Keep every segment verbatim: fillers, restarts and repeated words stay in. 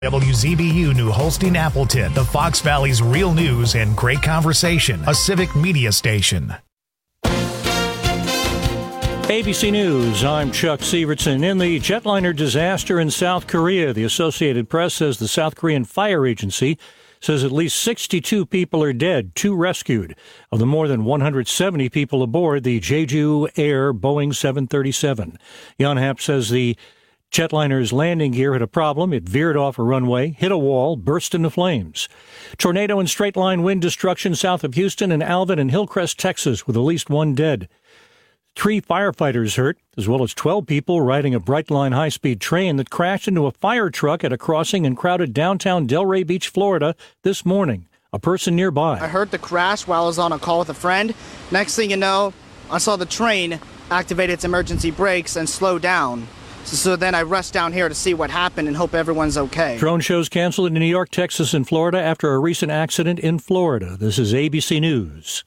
W Z B U New Holstein Appleton, the Fox Valley's real news and great conversation, a civic media station. A B C News, I'm Chuck Sievertson. In the jetliner disaster in South Korea, the Associated Press says the South Korean Fire Agency says at least sixty-two people are dead, two rescued. Of the more than one hundred seventy people aboard the Jeju Air Boeing seven thirty-seven. Yonhap says the jetliner's landing gear had a problem. It veered off a runway, hit a wall, burst into flames. Tornado and straight-line wind destruction south of Houston and Alvin and Hillcrest, Texas, with at least one dead. Three firefighters hurt, as well as twelve people riding a Brightline high-speed train that crashed into a fire truck at a crossing in crowded downtown Delray Beach, Florida, this morning. A person nearby. I heard the crash while I was on a call with a friend. Next thing you know, I saw the train activate its emergency brakes and slow down. So, so then I rushed down here to see what happened and hope everyone's okay. Drone shows canceled in New York, Texas, and Florida after a recent accident in Florida. This is A B C News.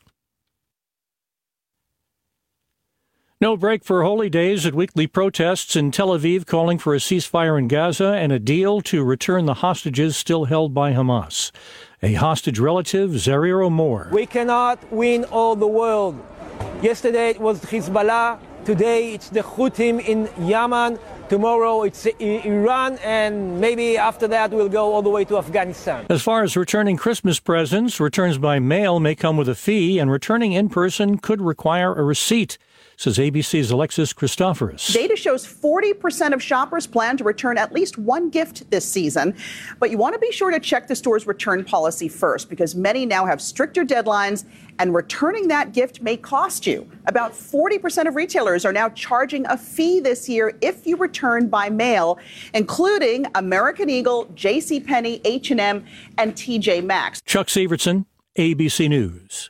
No break for holy days at weekly protests in Tel Aviv calling for a ceasefire in Gaza and a deal to return the hostages still held by Hamas. A hostage relative, Zarir Omor. We cannot win all the world. Yesterday it was Hezbollah. Today it's the Houthis in Yemen. Tomorrow it's Iran, and maybe after that we'll go all the way to Afghanistan. As far as returning Christmas presents, returns by mail may come with a fee, and returning in person could require a receipt, says A B C's Alexis Christoforous. Data shows forty percent of shoppers plan to return at least one gift this season. But you want to be sure to check the store's return policy first, because many now have stricter deadlines, and returning that gift may cost you. About forty percent of retailers are now charging a fee this year if you return by mail, including American Eagle, JCPenney, H and M, and T J Maxx. Chuck Sievertson, A B C News.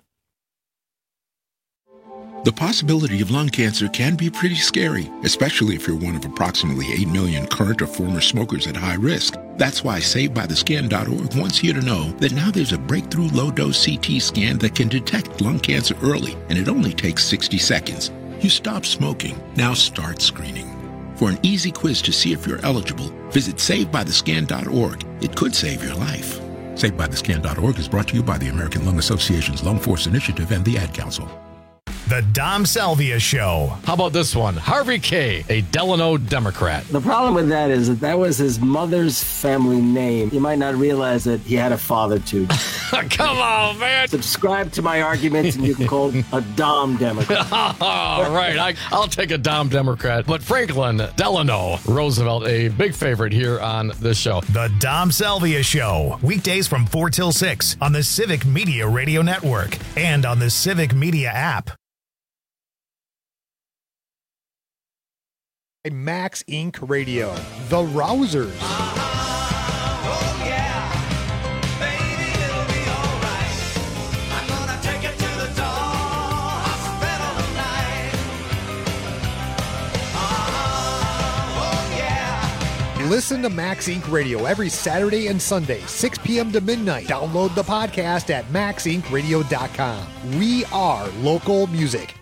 The possibility of lung cancer can be pretty scary, especially if you're one of approximately eight million current or former smokers at high risk. That's why Saved By The Scan dot org wants you to know that now there's a breakthrough low-dose C T scan that can detect lung cancer early, and it only takes sixty seconds. You stop smoking, now start screening. For an easy quiz to see if you're eligible, visit Saved By The Scan dot org. It could save your life. Saved By The Scan dot org is brought to you by the American Lung Association's Lung Force Initiative and the Ad Council. The Dom Salvia Show. How about this one? Harvey Kaye, a Delano Democrat. The problem with that is that that was his mother's family name. You might not realize that he had a father, too. Come on, man. Subscribe to my arguments and you can call him a Dom Democrat. All right, I, I'll take a Dom Democrat. But Franklin Delano Roosevelt, a big favorite here on this show. The Dom Salvia Show. Weekdays from four till six on the Civic Media Radio Network and on the Civic Media app. Max Incorporated. Radio, The Rousers. Listen to Max Incorporated. Radio every Saturday and Sunday, six p.m. to midnight. Download the podcast at max inc radio dot com. We are local music.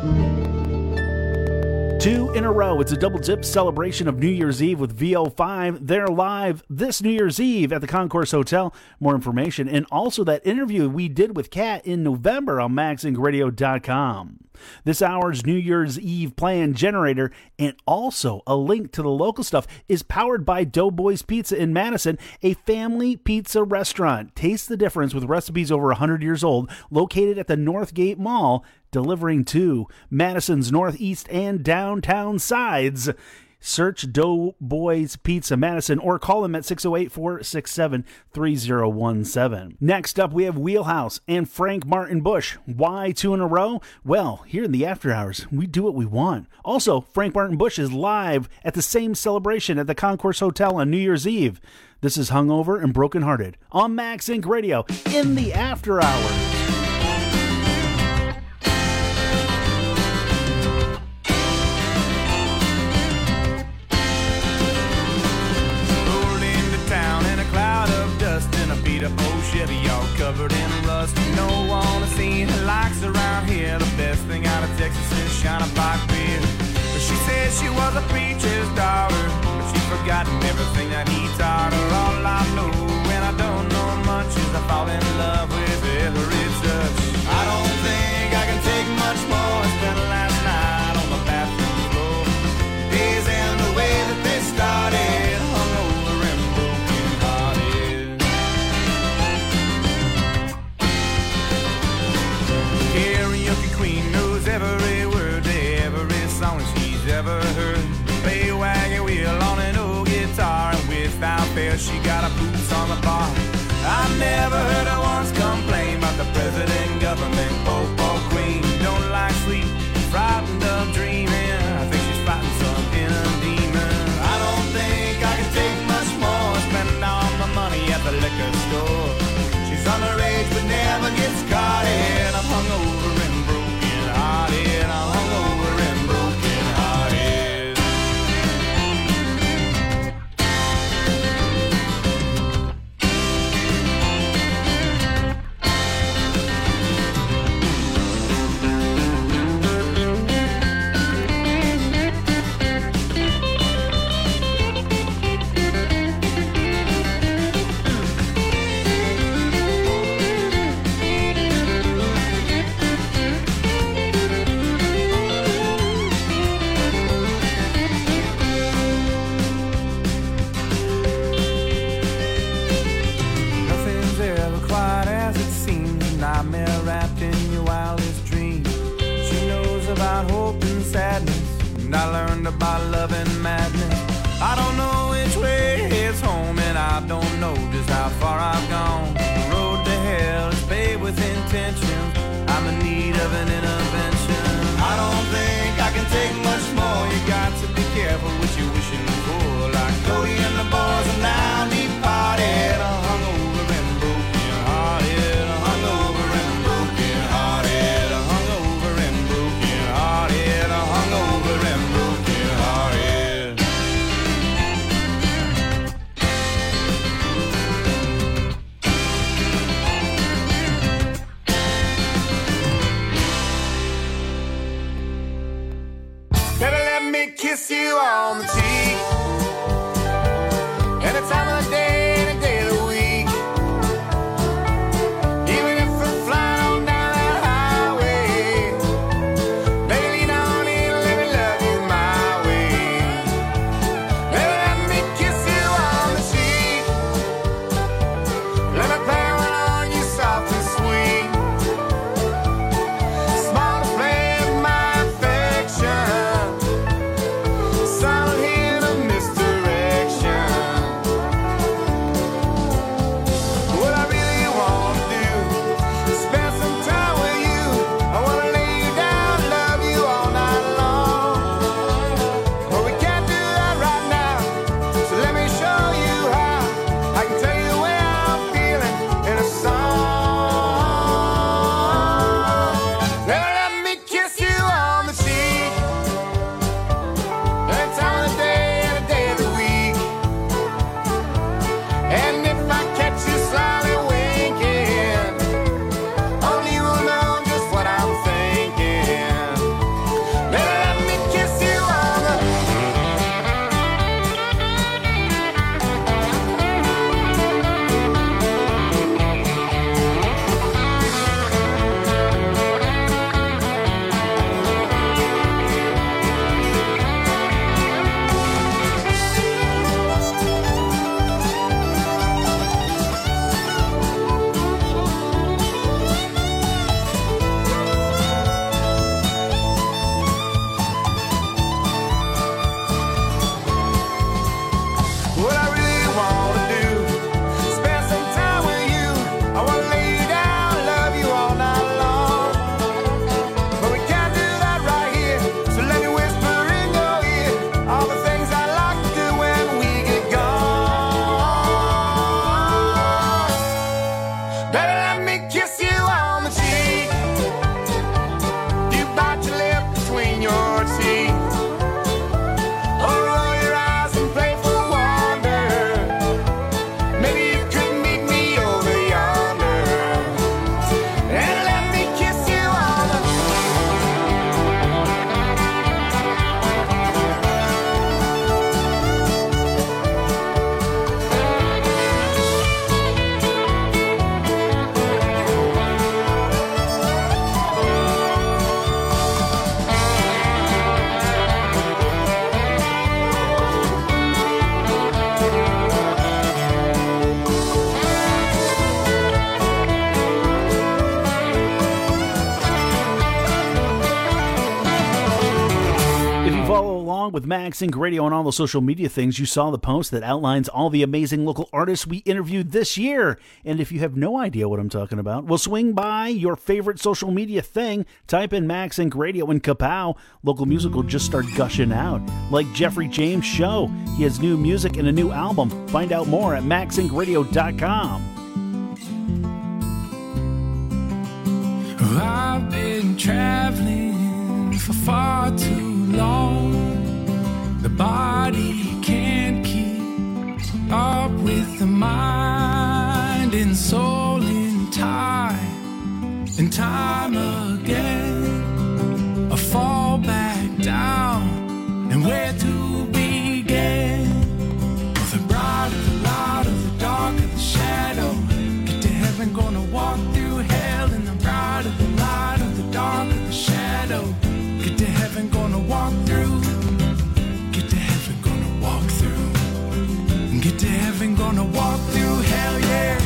Two in a row. It's a double dip celebration of New Year's Eve with V O five. They're live this New Year's Eve at the Concourse Hotel. More information and also that interview we did with Kat in November on max inc radio dot com. This hour's New Year's Eve plan generator and also a link to the local stuff is powered by Doughboys Pizza in Madison, a family pizza restaurant. Taste the difference with recipes over one hundred years old, located at the Northgate Mall, delivering to Madison's northeast and downtown sides. Search Doughboys Pizza Madison or call them at six oh eight, four six seven, three oh one seven. Next up, we have Wheelhouse and Frank Martin Bush. Why two in a row? Well, here in the after hours, we do what we want. Also, Frank Martin Bush is live at the same celebration at the Concourse Hotel on New Year's Eve. This is Hungover and Brokenhearted on Max Inc Radio in the after hours. Chevy all covered in rust. No one has seen her likes around here. The best thing out of Texas is Shiner Pike beer. But she said she was a preacher's daughter, but she's forgotten everything that he taught her. All I know, and I don't know much, is I fall in love with every touch. I don't think I can take much more. I spent last night on the bathroom floor. Days end the way that they started, hungover and broken hearted. Karaoke queen knows every word to every song she's ever heard. Play wagon wheel on an old guitar, and without fail she got her boots on the bar. I never heard her once complain about the president, government, pope or queen. Don't like sleep, frightened of dreaming. I think she's fighting some inner demon. I don't think I can take much more, spending all my money at the liquor store. She's underage but never gets caught in. I'm hungover and broken hearted. I'm hungover and broken hearted. Nothing's ever quite as it seems. A nightmare wrapped in your wildest dreams. She knows about hope and sadness, and I learned about love and madness. I don't know which way is home, and I don't know just how far I've gone. The road to hell is paved with intention. I'm in need of an intervention. I don't think I can take much more. You got to be careful what you're wishing for. Like Cody and the boys are now departed. I'm hungover and broken hearted. I'm hungover and broken hearted. I'm hungover and broken hearted. I'm hungover and broken hearted. Baby, let me kiss you on the cheek. Any time of the day, any day of the week. Even if we're flying on down that highway. Baby, lean on in, let me love you my way. Baby, let me kiss you on the cheek. Let me play one on you soft and sweet. Small display of my affection. Silent hint of misdirection. What I really want to do is spend some time with you. I want to lay you down, love you all night long. But we can't do that right now, so let me show you how. I can tell you the way I'm feeling in a song. Now let me kiss you on the cheek. Any time of the day, any day of the week. And if I catch you slyly winking, along with Max Inc Radio on all the social media things, you saw the post that outlines all the amazing local artists we interviewed this year. And if you have no idea what I'm talking about, well, swing by your favorite social media thing, type in Max Inc Radio in Kapow. Local music will just start gushing out. Like Jeffrey James Show. He has new music and a new album. Find out more at max inc radio dot com. I've been traveling for far too long. The body can't keep up with the mind and soul in time and time again. I fall back down, and where to begin? Well, the bright of the light of the dark of the shadow. Get to heaven, gonna walk through hell in the bright of the light of the dark of the shadow. Get to heaven, gonna walk through. Get to heaven, gonna walk through. Get to heaven, gonna walk through hell, yeah.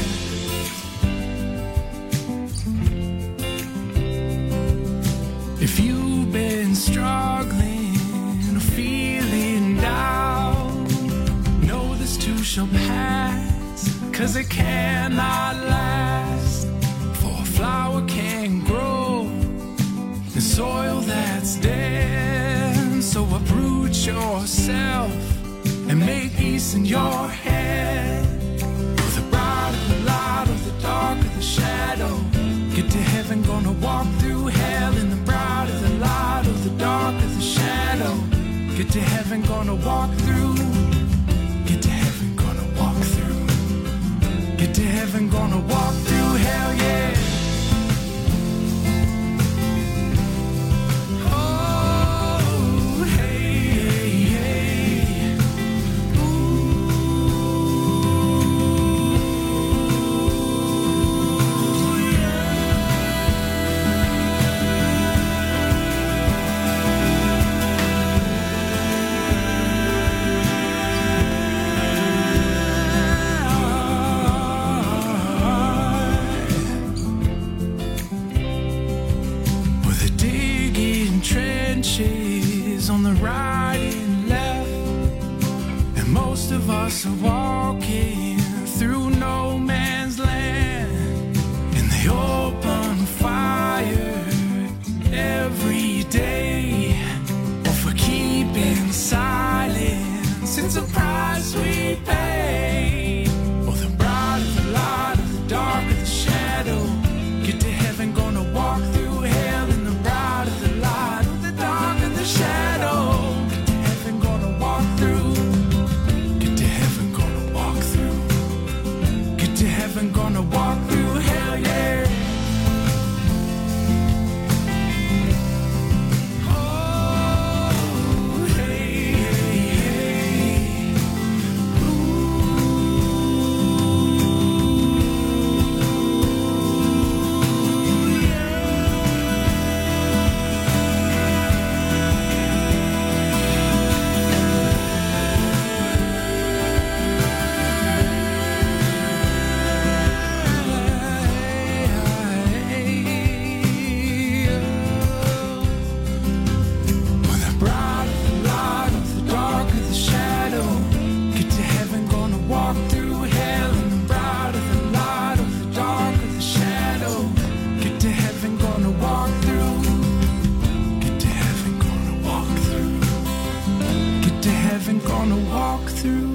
If you've been struggling or feeling down, know this too shall pass, 'cause it cannot last. For a flower can grow in soil that's dead. So uproot yourself and make peace in your head. For the bright of the light of the dark of the shadow. Get to heaven, gonna walk through hell in the bright of the light of the dark of the shadow. Get to heaven, gonna walk through. Get to heaven, gonna walk through. Get to heaven, gonna walk through hell, yeah. Oh, hey, hey, hey. On the right and left, and most of us are walking through no man's land, and they open fire every day, or for keeping silence, it's a price we pay. Or the bright of the light of the dark of the shadow. Get to heaven, gonna walk through hell in the bright of the light of the dark of the shadow. Get to heaven, gonna walk through. Get to heaven, gonna walk through. Get to heaven, gonna walk through hell, yeah. Oh, hey, hey, hey. Gonna walk through.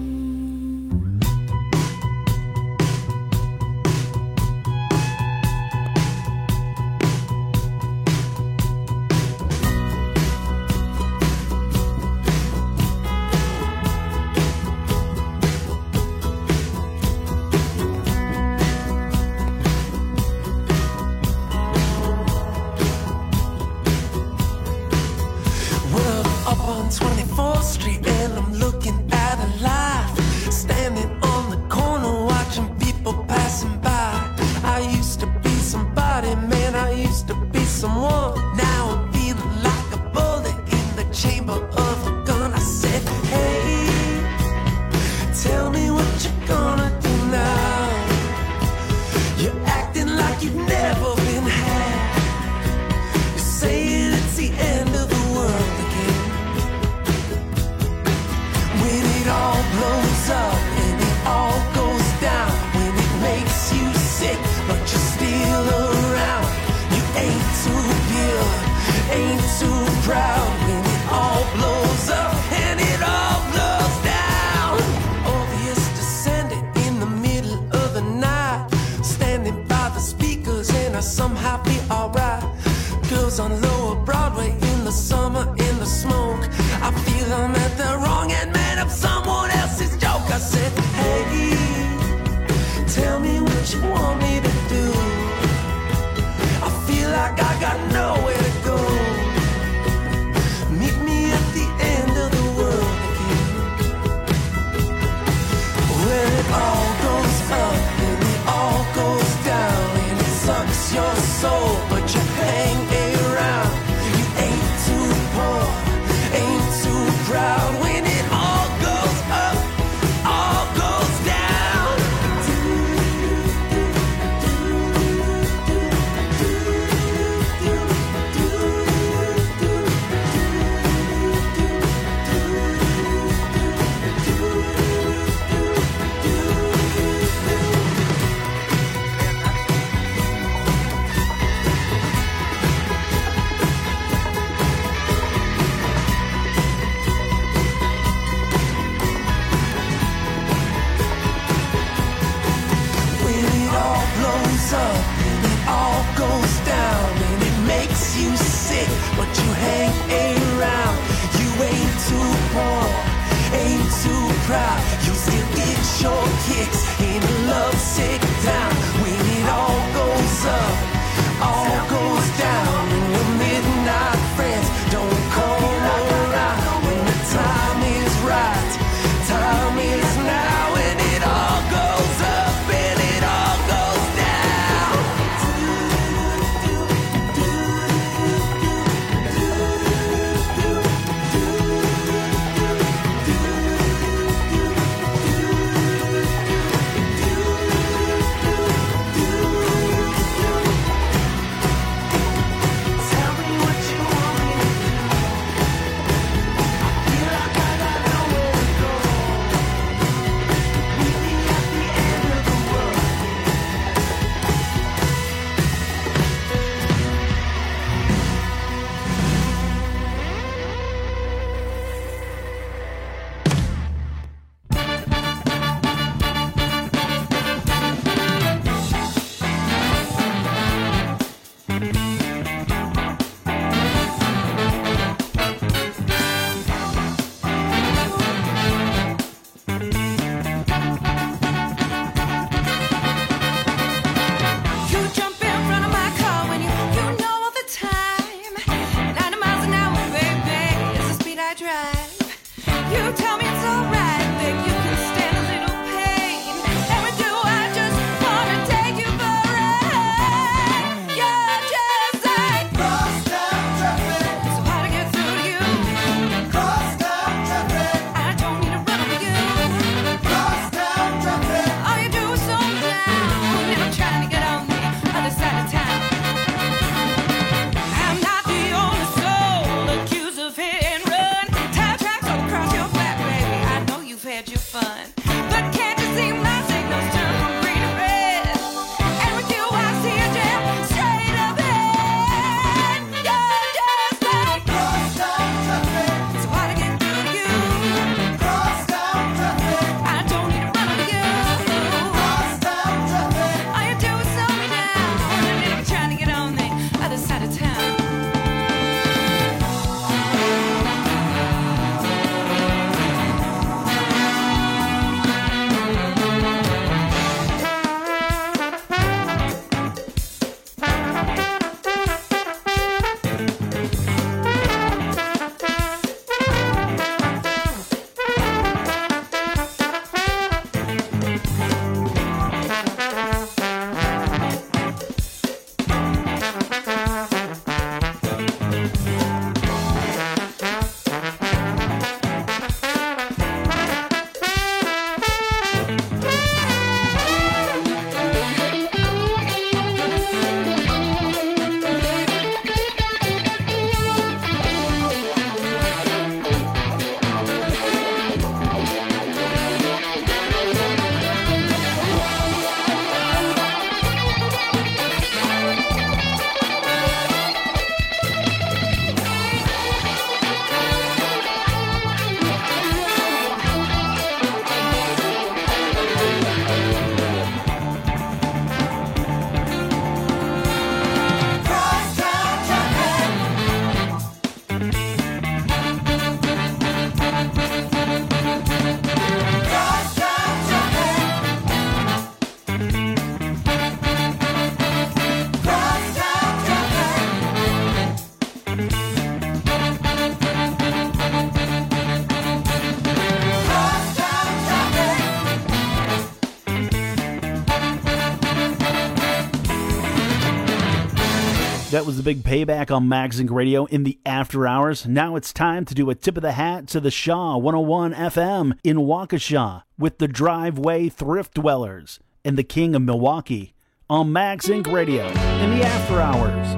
twenty-fourth Street and I'm looking at a life, standing on the corner watching people passing by. I used to be somebody, man, I used to be someone. Now I'm feeling like a bullet in the chamber of a gun. I said, hey, tell me what you're gonna do now. You're acting like you've never been had. You're saying it's the end of the world again. be alright. Girls on Lower Broadway in the summer, in the smoke. I feel I'm at the wrong end, man, of someone else's joke. I said, hey, tell me what you want me to do. I feel like I got nowhere to go. Meet me at the end of the world again. When it all goes up and it all goes down, and it sucks your soul, but you hang around. You ain't too poor, ain't too proud. When it all goes up, all goes down. When it all blows up and it all goes down, and it makes you sick, but you hang around. You ain't too poor, ain't too proud. You still get your kicks in a lovesick town. When it all goes up, all goes down, and your midnight friends don't come around. When the time is right, time is now. When it all goes up and it all goes down. That was the big payback on MagZinc Radio in the after hours. Now it's time to do a tip of the hat to the Shaw one oh one F M in Waukesha with the Driveway Thrift Dwellers and the King of Milwaukee on MagZinc Radio in the after hours.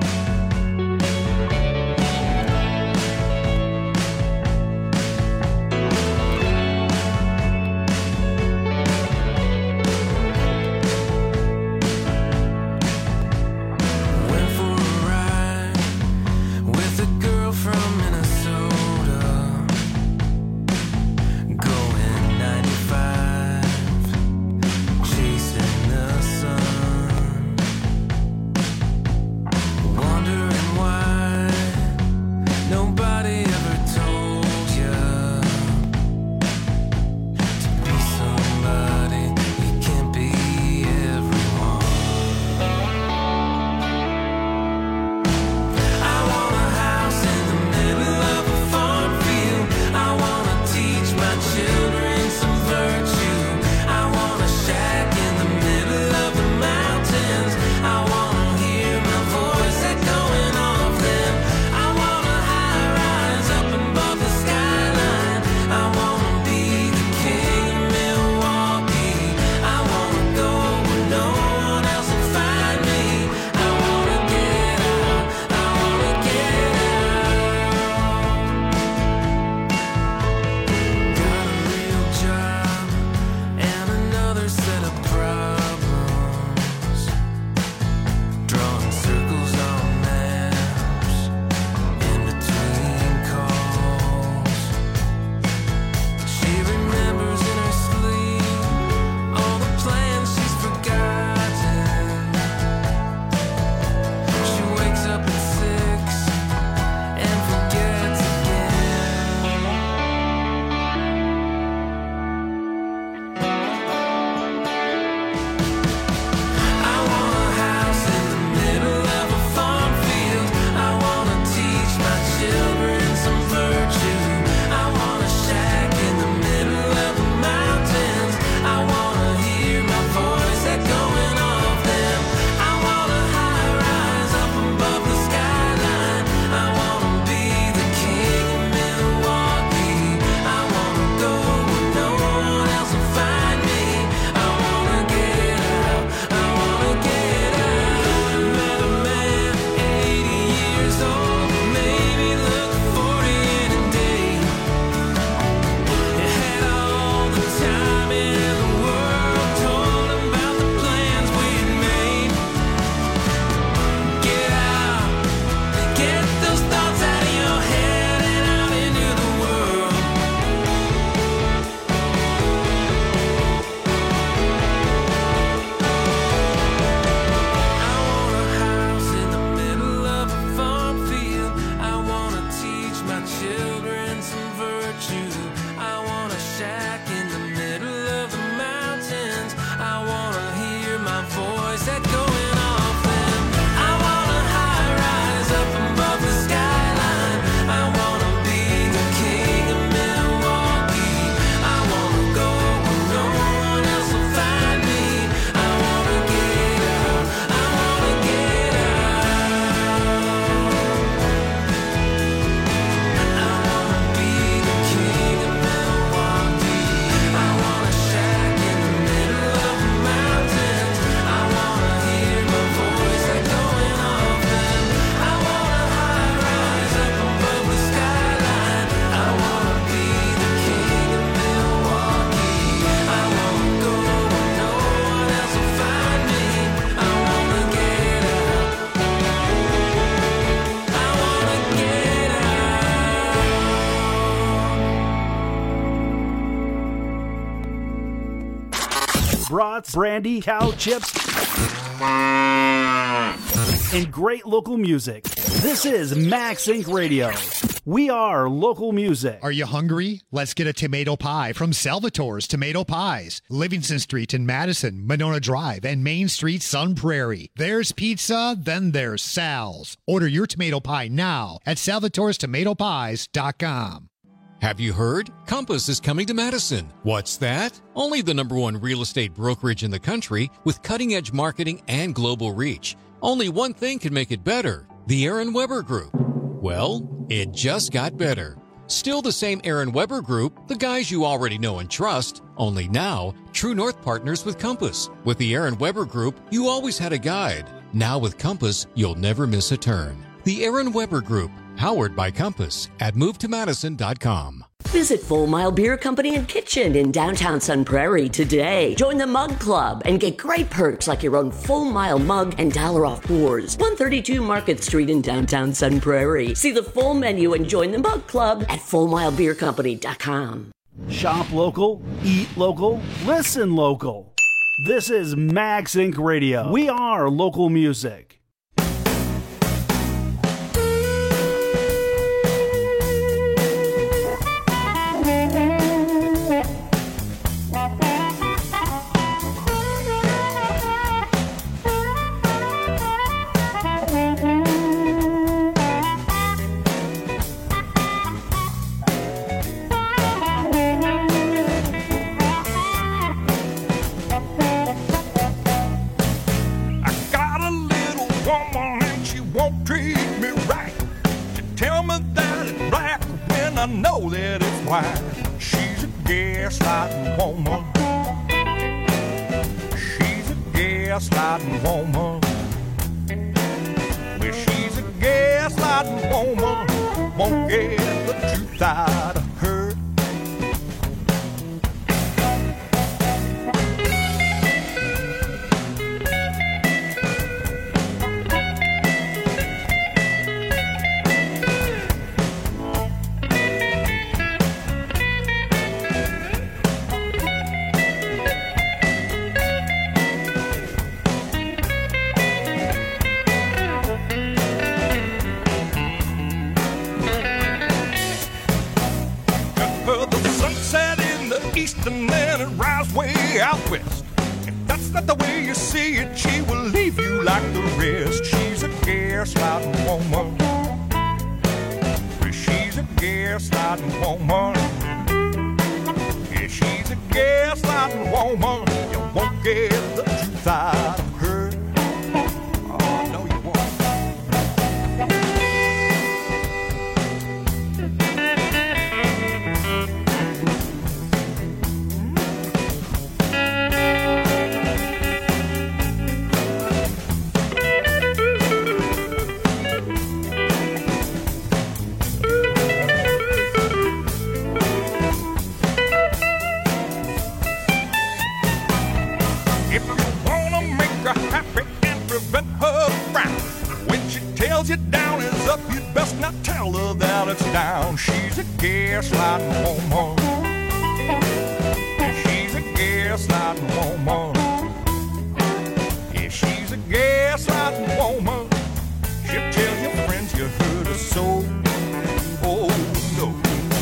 brats, brandy, cow chips, and great local music. This is MagZinc Radio. We are local music. Are you hungry? Let's get a tomato pie from Salvatore's Tomato Pies. Livingston Street in Madison, Monona Drive, and Main Street, Sun Prairie. There's pizza, then there's Sal's. Order your tomato pie now at salvatores tomato pies dot com. Have you heard? Compass is coming to Madison. What's that? Only the number one real estate brokerage in the country with cutting-edge marketing and global reach. Only one thing can make it better. The Aaron Weber Group. Well, it just got better. Still the same Aaron Weber Group, the guys you already know and trust, only now, True North partners with Compass. With the Aaron Weber Group, you always had a guide. Now with Compass, you'll never miss a turn. The Aaron Weber Group, powered by Compass at move to madison dot com. Visit Full Mile Beer Company and Kitchen in downtown Sun Prairie today. Join the Mug Club and get great perks like your own Full Mile mug and dollar off pours. one thirty-two Market Street in downtown Sun Prairie. See the full menu and join the Mug Club at full mile beer company dot com. Shop local, eat local, listen local. This is Max Incorporated. Radio. We are local music. I know that it's why she's a gaslighting woman. She's a gaslighting woman. Well, she's a gaslighting woman. Won't get the truth out of her. And then it rises way out west. If that's not the way you see it, she will leave you like the rest. She's a gaslighting woman. She's a gaslighting woman. Yeah, she's a gaslighting woman. You won't get the truth out of her. Oh, no, you won't. You down is up, you'd best not tell her that it's down. She's a gaslighting woman. She's a gaslighting woman. Yeah, she's a gaslighting woman. She'll tell your friends you hurt her so. Oh no.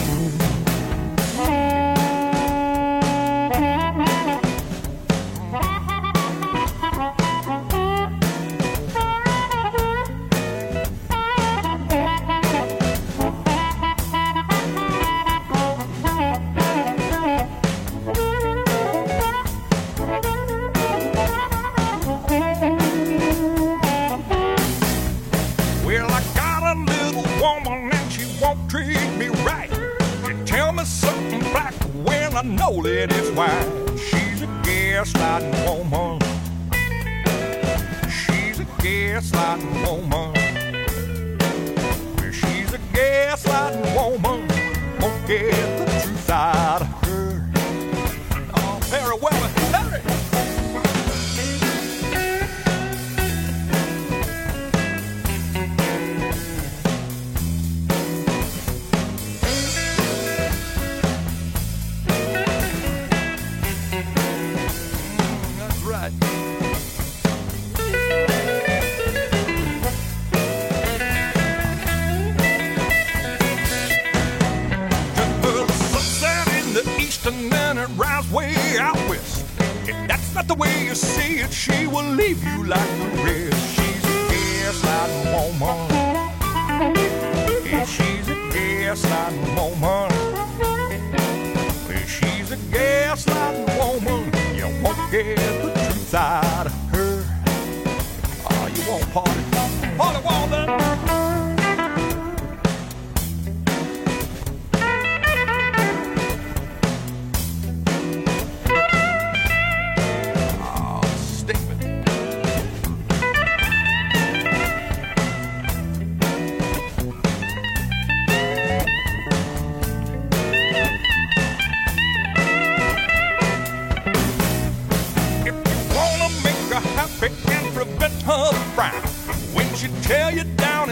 I know that it's why she's a gaslighting woman. She's a gaslighting woman. She's a gaslighting woman. Won't get the truth out of her. Oh, very well, Harry. And then it rises way out west. If that's not the way you see it, she will leave you like the rest. She's a gaslighting woman. Yeah, she's a gaslighting woman. Yeah, she's a gaslighting woman. You won't get the truth out of her. Oh, you won't party. Party, won't then.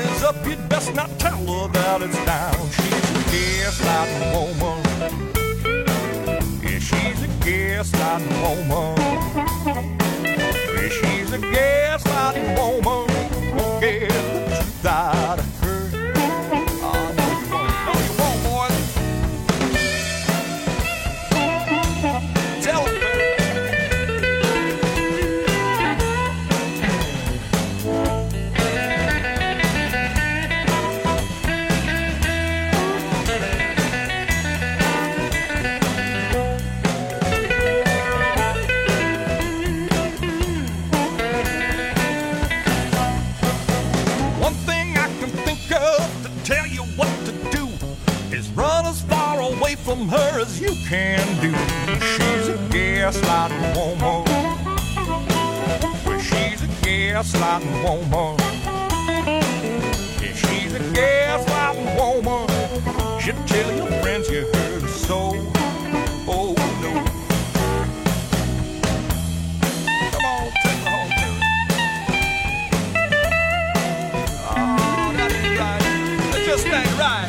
is up, you'd best not tell her that it's down. She's a gaslighting woman. Yeah, she's a gaslighting woman. Yeah, she's a gaslighting woman. Get the truth out of her. I know you want, know you want, boys. Tell her, from her as you can do. She's a gaslighting woman. Well, she's a gaslighting woman. Yeah, she's a gaslighting woman. She'll tell your friends you heard her so. Oh no. Come on, take her home, Terry. Oh, that ain't right. That just ain't right.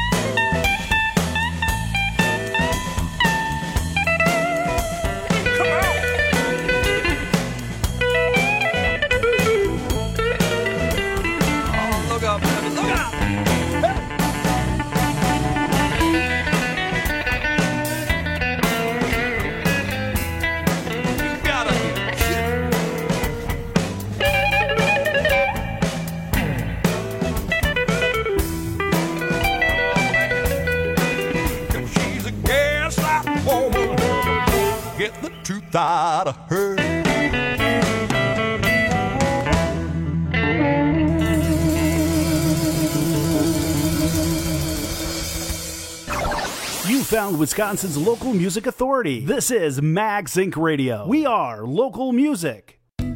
Out of her. You found Wisconsin's local music authority. This is Mag Sync Radio. We are local music.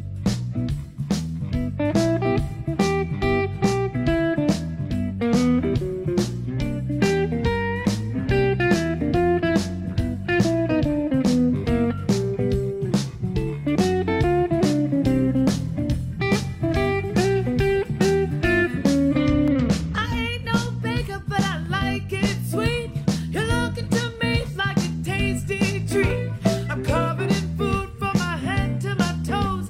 I'm covered in food from my head to my toes.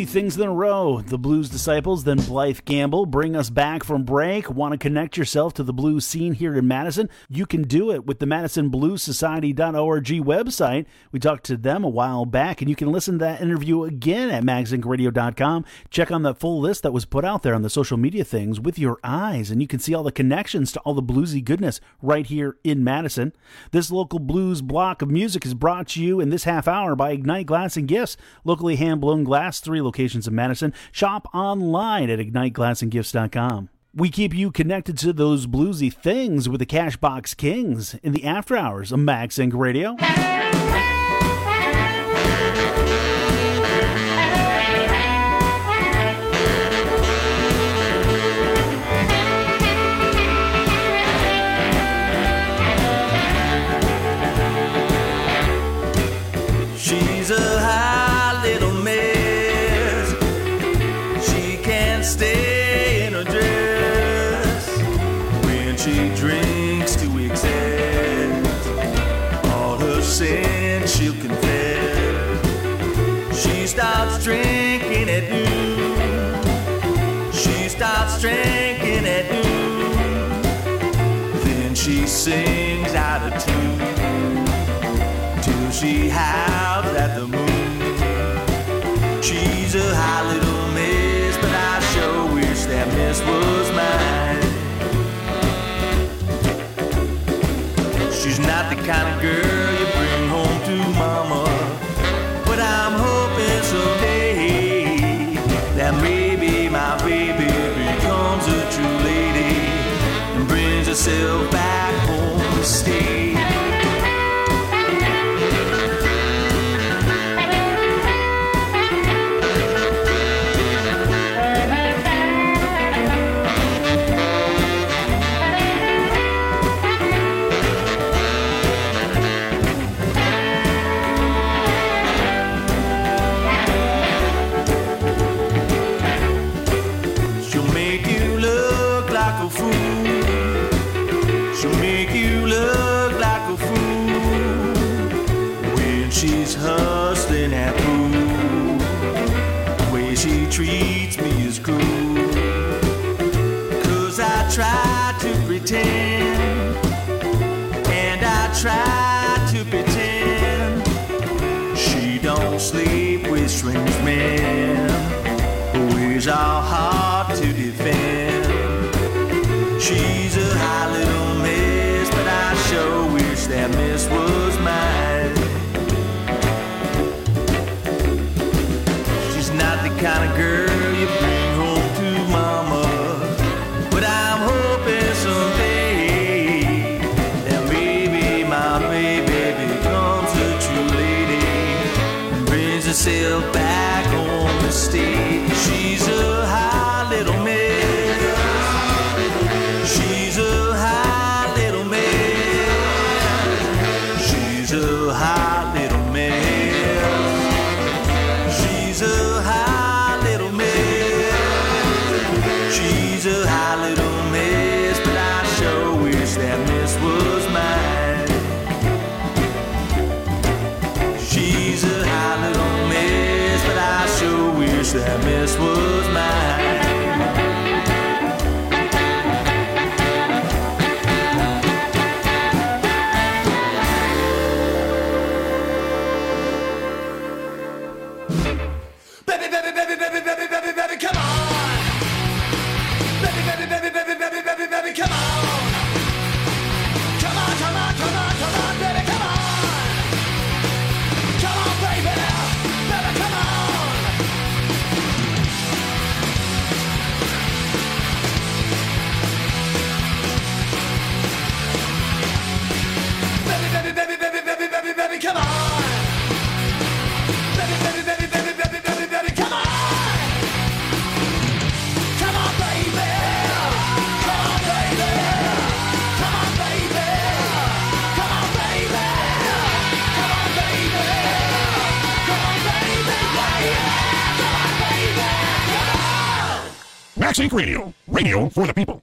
things in a row. The Blues Disciples, then Blythe Gamble, bring us back from break. Want to connect yourself to the blues scene here in Madison? You can do it with the Madison Blues Society dot org website. We talked to them a while back, and you can listen to that interview again at mags inc radio dot com. Check on the full list that was put out there on the social media things with your eyes, and you can see all the connections to all the bluesy goodness right here in Madison. This local blues block of music is brought to you in this half hour by Ignite Glass and Gifts, locally hand-blown glass, three locations in Madison. Shop online at ignite glass and gifts dot com. We keep you connected to those bluesy things with the Cashbox Kings in the after hours of Mags Inc Radio. She's a high little miss. She can't stay in her dress when she drinks to excess. All her sins she'll confess. She starts drinking at noon. She starts drinking at noon. Then she sings out of tune till she howls at the moon. She's a high little miss, but I sure wish that miss was mine. She's not the kind of girl you bring home to mama, but I'm hoping someday that maybe my baby becomes a true lady and brings herself back home to stay. Hustling at pool, the way she treats me is cruel. Cause I try to pretend, and I try to pretend she don't sleep with strange men, her ways are hard to defend. She's a high little miss, but I sure wish that miss was mine. Not the kind of girl you bring home to mama, but I'm hoping someday that maybe my baby becomes a true lady and brings herself back home to stay. She's a high little miss. She's a high little miss. She's a high little miss. She's a high little miss. She's a high little miss, but I sure wish that miss was mine. She's a high little miss, but I sure wish that miss was mine. Mags Inc Radio, radio for the people.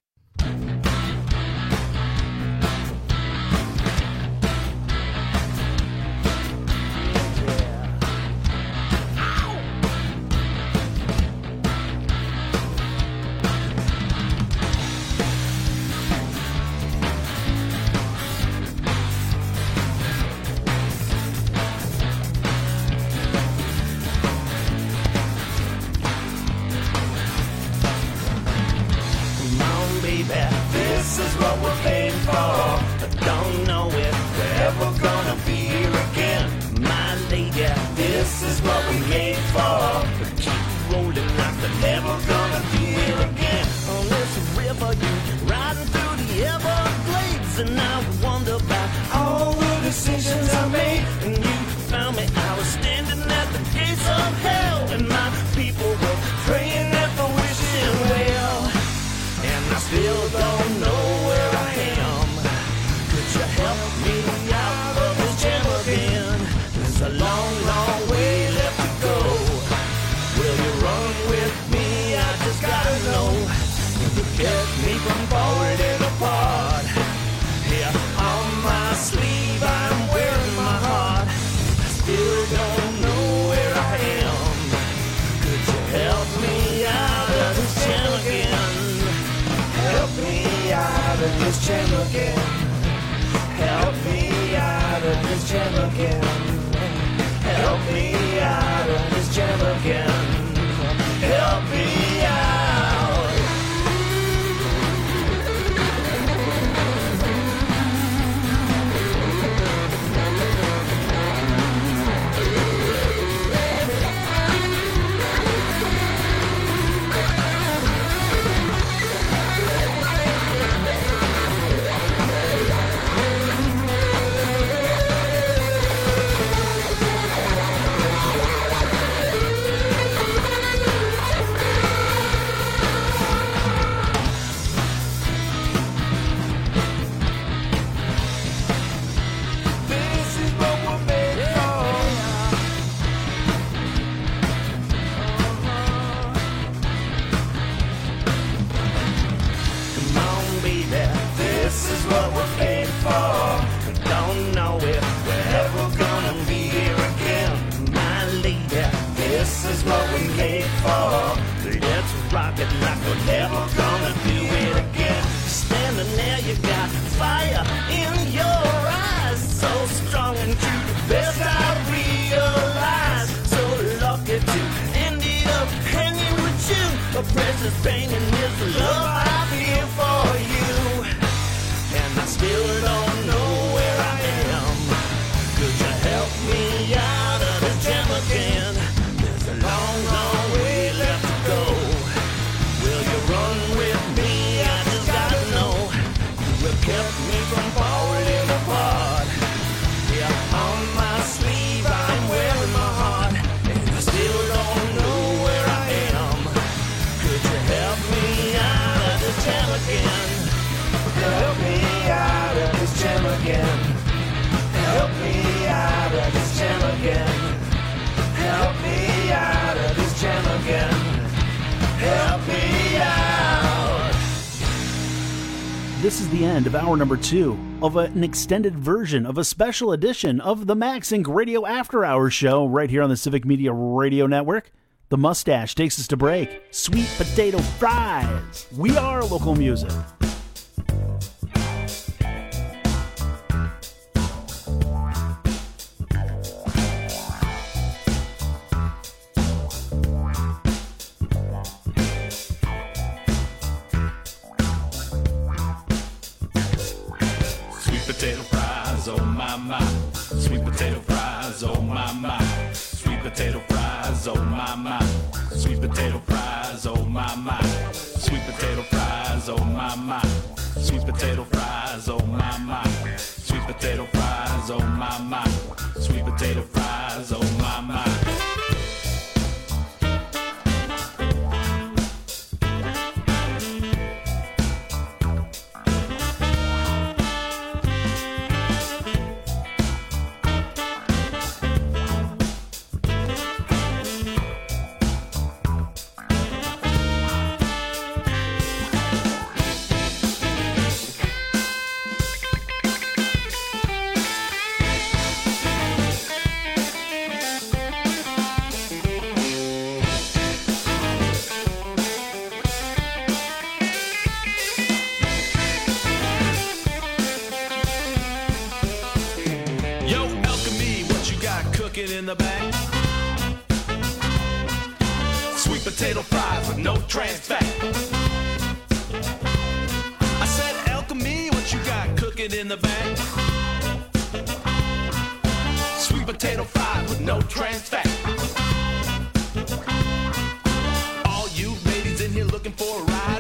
this jam again. Help me out of this jam again. Help me out of this jam again. Help me out. This is the end of hour number two of an extended version of a special edition of the Max Inc Radio After Hours show right here on the Civic Media Radio Network. The mustache takes us to break. Sweet potato fries. We are local music. Potato fries, oh my my. Sweet potato fries, oh my my. Sweet potato fries, oh my my. Sweet potato fries, oh my my. Sweet potato fries, oh my my. Sweet potato fries, oh my my. Sweet potato fries, oh my my. Sweet potato fries, oh my my. In the back, sweet potato fries with no trans fat. I said, Alchemy, what you got cooking in the back? Sweet potato fries with no trans fat. All you ladies in here looking for a ride?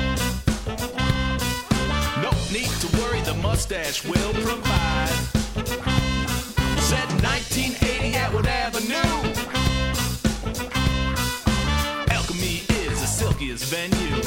No need to worry, the mustache will provide. Said nineteen eighty Atwood Avenue. Alchemy is the silkiest venue.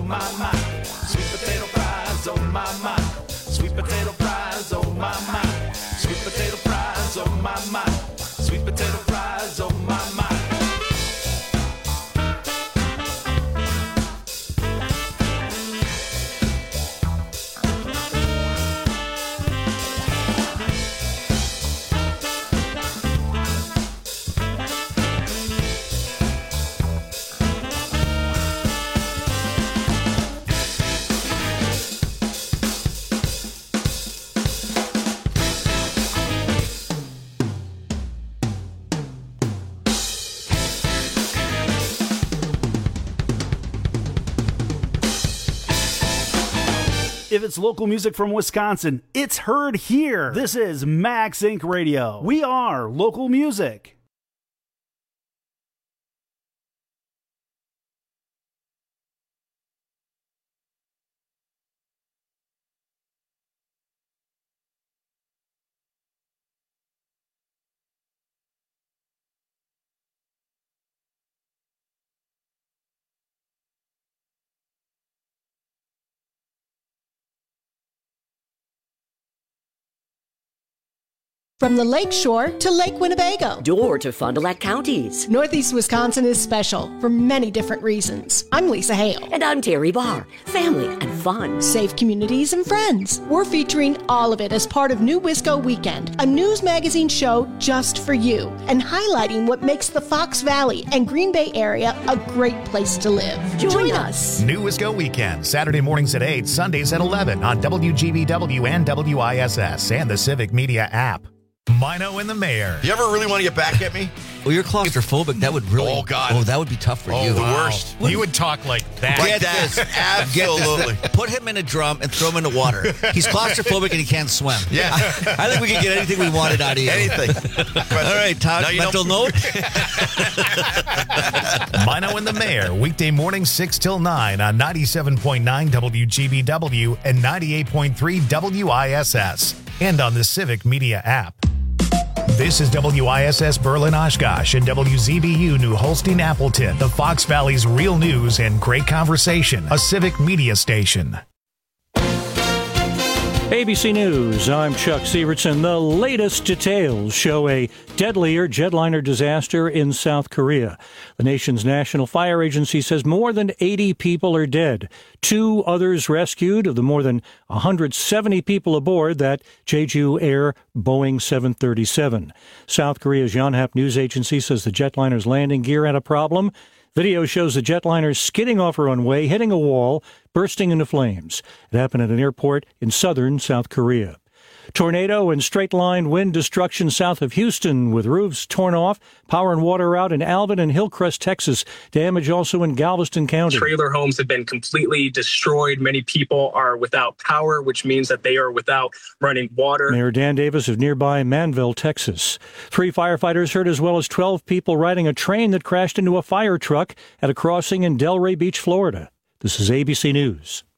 my, my. Sweet potato fries, oh my, my. Sweet potato fries, oh my, my. Sweet potato fries, oh my, my. Sweet potato fries, oh my, my. If it's local music from Wisconsin, it's heard here. This is Max Incorporated. Radio. We are local music. From the Lake Shore to Lake Winnebago. Door to Fond du Lac counties. Northeast Wisconsin is special for many different reasons. I'm Lisa Hale. And I'm Terry Barr. Family and fun. Safe communities and friends. We're featuring all of it as part of New Wisco Weekend, a news magazine show just for you, and highlighting what makes the Fox Valley and Green Bay area a great place to live. Join, Join us. us. New Wisco Weekend, Saturday mornings at eight, Sundays at eleven on W G B W and W I S S and the Civic Media app. Mino and the Mayor. You ever really want to get back at me? Well, you're claustrophobic. That would really. Oh, God. Oh, that would be tough for oh, you. the wow. worst. You would talk like that. Like Get that. this. Absolutely. Get this. Put him in a drum and throw him in the water. He's claustrophobic and he can't swim. Yeah. I, I think we can get anything we wanted out of you. Anything. All right, Todd, mental note. Mino and the Mayor, weekday mornings six till nine on ninety-seven point nine W G B W and ninety-eight point three W I S S and on the Civic Media app. This is W I S S Berlin Oshkosh and W Z B U New Holstein Appleton, the Fox Valley's real news and great conversation, a Civic Media station. A B C News, I'm Chuck Sievertson. The latest details show a deadlier jetliner disaster in South Korea. The nation's National Fire Agency says more than eighty people are dead. Two others rescued of the more than one hundred seventy people aboard that Jeju Air Boeing seven thirty-seven. South Korea's Yonhap news agency says the jetliner's landing gear had a problem. Video shows the jetliner skidding off a runway, hitting a wall, bursting into flames. It happened at an airport in southern South Korea. Tornado and straight-line wind destruction south of Houston with roofs torn off, power and water out in Alvin and Hillcrest, Texas. Damage also in Galveston County. Trailer homes have been completely destroyed. Many people are without power, which means that they are without running water. Mayor Dan Davis of nearby Manville, Texas. Three firefighters hurt as well as twelve people riding a train that crashed into a fire truck at a crossing in Delray Beach, Florida. This is A B C News.